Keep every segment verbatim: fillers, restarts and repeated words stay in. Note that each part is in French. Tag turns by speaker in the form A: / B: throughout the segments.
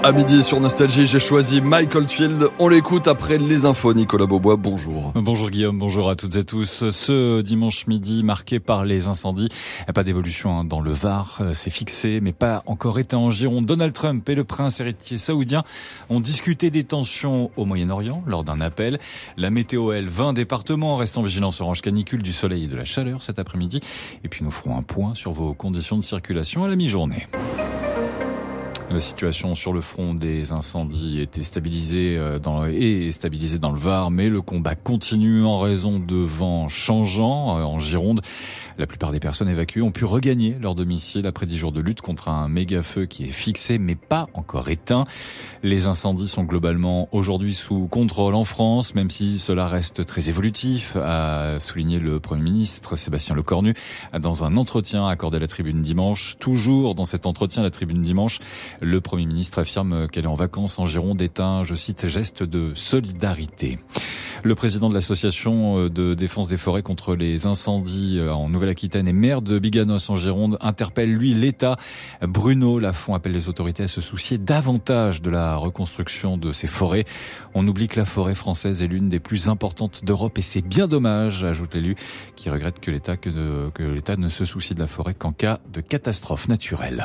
A: À midi sur Nostalgie, j'ai choisi Mike Oldfield. On l'écoute après les infos. Nicolas Beaubois, bonjour.
B: Bonjour Guillaume, bonjour à toutes et tous. Ce dimanche midi, marqué par les incendies, pas d'évolution dans le Var, c'est fixé, mais pas encore éteint en Gironde. Donald Trump et le prince héritier saoudien ont discuté des tensions au Moyen-Orient lors d'un appel. La météo, elle, vingt départements restent en vigilance orange canicule, du soleil et de la chaleur cet après-midi. Et puis nous ferons un point sur vos conditions de circulation à la mi-journée. La situation sur le front des incendies était stabilisée dans, est stabilisée dans le Var, mais le combat continue en raison de vents changeants en Gironde. La plupart des personnes évacuées ont pu regagner leur domicile après dix jours de lutte contre un méga feu qui est fixé mais pas encore éteint. Les incendies sont globalement aujourd'hui sous contrôle en France, même si cela reste très évolutif, a souligné le Premier ministre Sébastien Lecornu dans un entretien accordé à la Tribune dimanche. Toujours dans cet entretien, la Tribune dimanche, le Premier ministre affirme qu'elle est en vacances en Gironde est un, je cite, geste de solidarité. Le président de l'association de défense des forêts contre les incendies en Nouvelle-Aquitaine et maire de Biganos en Gironde interpelle, lui, l'État. Bruno Lafont appelle les autorités à se soucier davantage de la reconstruction de ces forêts. On oublie que la forêt française est l'une des plus importantes d'Europe et c'est bien dommage, ajoute l'élu, qui regrette que l'État, que, de, que l'État ne se soucie de la forêt qu'en cas de catastrophe naturelle.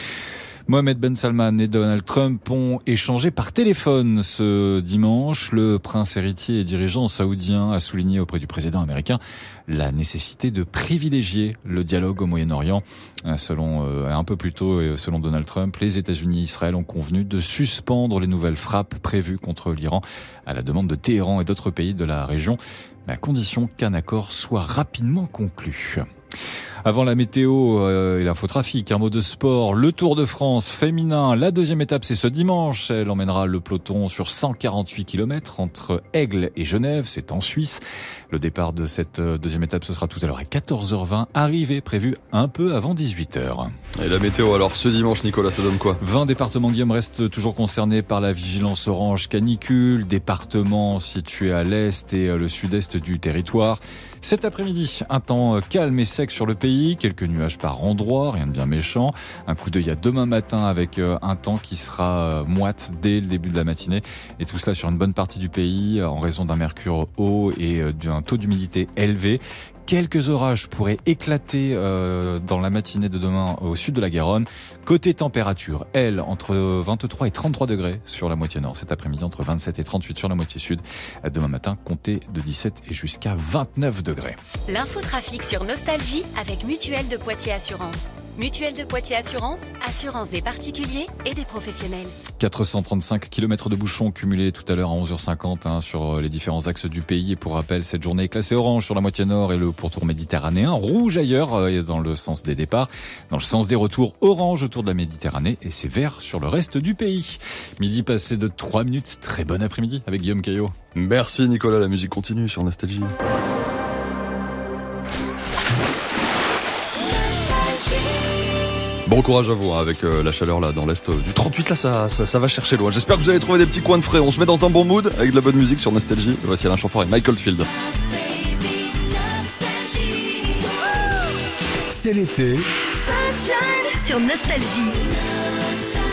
B: Mohamed Ben Salman et Donald Trump ont échangé par téléphone ce dimanche. Le prince héritier et dirigeant saoudien a souligné auprès du président américain la nécessité de privilégier le dialogue au Moyen-Orient. Selon euh, un peu plus tôt, selon Donald Trump, les États-Unis et Israël ont convenu de suspendre les nouvelles frappes prévues contre l'Iran à la demande de Téhéran et d'autres pays de la région, à condition qu'un accord soit rapidement conclu. Avant la météo euh, et l'infotrafic, un mot de sport, le Tour de France féminin. La deuxième étape, c'est ce dimanche. Elle emmènera le peloton sur cent quarante-huit kilomètres entre Aigle et Genève, c'est en Suisse. Le départ de cette deuxième étape, ce sera tout à l'heure à quatorze heures vingt. Arrivée prévue un peu avant dix-huit heures.
A: Et la météo alors, ce dimanche, Nicolas, ça donne quoi ?
B: vingt départements, Guillaume, restent toujours concernés par la vigilance orange canicule. Départements situés à l'est et le sud-est du territoire. Cet après-midi, un temps calme et sec sur le pays. Quelques nuages par endroits, rien de bien méchant. Un coup d'œil à demain matin avec un temps qui sera moite dès le début de la matinée. Et tout cela sur une bonne partie du pays en raison d'un mercure haut et d'un taux d'humidité élevé. Quelques orages pourraient éclater euh, dans la matinée de demain au sud de la Garonne. Côté température, elle, entre vingt-trois et trente-trois degrés sur la moitié nord. Cet après-midi, entre vingt-sept et trente-huit sur la moitié sud. Demain matin, comptez de dix-sept et jusqu'à vingt-neuf degrés.
C: L'infotrafic sur Nostalgie avec Mutuelle de Poitiers Assurance. Mutuelle de Poitiers Assurance, assurance des particuliers et des professionnels.
B: quatre cent trente-cinq kilomètres de bouchons cumulés tout à l'heure à onze heures cinquante hein, sur les différents axes du pays. Et pour rappel, cette journée est classée orange sur la moitié nord et le pourtour méditerranéen, rouge ailleurs euh, dans le sens des départs, dans le sens des retours, orange autour de la Méditerranée et c'est vert sur le reste du pays. Midi passé de trois minutes, très bon après-midi avec Guillaume Caillot.
A: Merci Nicolas, la musique continue sur Nostalgie. Bon courage à vous hein, avec euh, la chaleur là dans l'est euh, du trente-huit là ça, ça, ça va chercher loin. J'espère que vous allez trouver des petits coins de frais. On se met dans un bon mood avec de la bonne musique sur Nostalgie. Voici Alain Chamfort et Mike Oldfield.
D: C'est l'été.
C: Sunshine sur Nostalgie.